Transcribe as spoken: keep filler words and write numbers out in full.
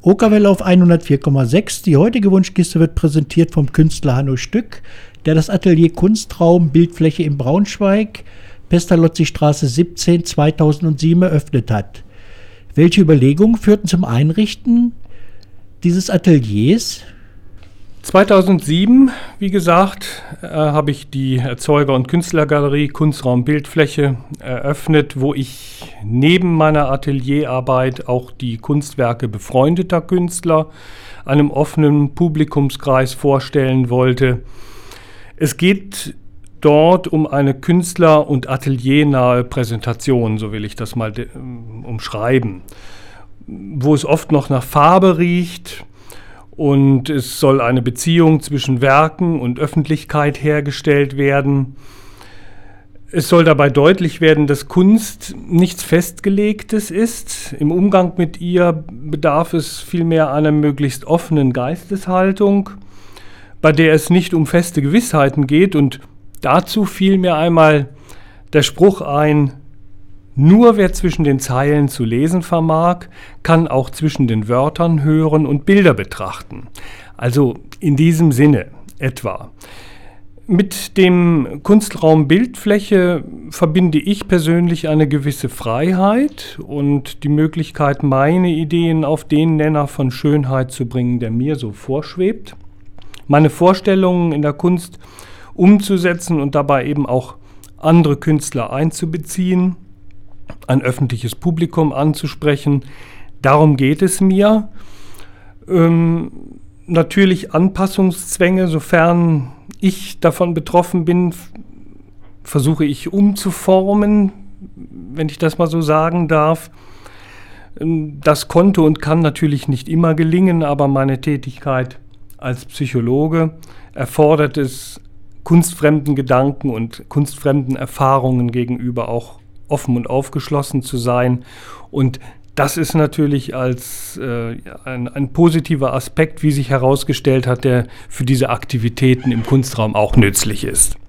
Okerwelle auf hundertvier Komma sechs. Die heutige Wunschkiste wird präsentiert vom Künstler Hanno Stück, der das Atelier Kunstraum Bildfläche in Braunschweig, Pestalozzi-Straße siebzehn, zweitausendsieben eröffnet hat. Welche Überlegungen führten zum Einrichten dieses Ateliers? zweitausendsieben, wie gesagt, äh, habe ich die Erzeuger- und Künstlergalerie Kunstraum Bildfläche eröffnet, wo ich neben meiner Atelierarbeit auch die Kunstwerke befreundeter Künstler einem offenen Publikumskreis vorstellen wollte. Es geht dort um eine künstler- und ateliernahe Präsentation, so will ich das mal de- umschreiben, wo es oft noch nach Farbe riecht. Und es soll eine Beziehung zwischen Werken und Öffentlichkeit hergestellt werden. Es soll dabei deutlich werden, dass Kunst nichts Festgelegtes ist. Im Umgang mit ihr bedarf es vielmehr einer möglichst offenen Geisteshaltung, bei der es nicht um feste Gewissheiten geht. Und dazu fiel mir einmal der Spruch ein: Nur wer zwischen den Zeilen zu lesen vermag, kann auch zwischen den Wörtern hören und Bilder betrachten. Also in diesem Sinne etwa. Mit dem Kunstraum Bildfläche verbinde ich persönlich eine gewisse Freiheit und die Möglichkeit, meine Ideen auf den Nenner von Schönheit zu bringen, der mir so vorschwebt. Meine Vorstellungen in der Kunst umzusetzen und dabei eben auch andere Künstler einzubeziehen, ein öffentliches Publikum anzusprechen. Darum geht es mir. Ähm, natürlich Anpassungszwänge, sofern ich davon betroffen bin, f- versuche ich umzuformen, wenn ich das mal so sagen darf. Ähm, das konnte und kann natürlich nicht immer gelingen, aber meine Tätigkeit als Psychologe erfordert es, kunstfremden Gedanken und kunstfremden Erfahrungen gegenüber auch offen und aufgeschlossen zu sein. Und das ist natürlich als äh, ein, ein positiver Aspekt, wie sich herausgestellt hat, der für diese Aktivitäten im Kunstraum auch nützlich ist.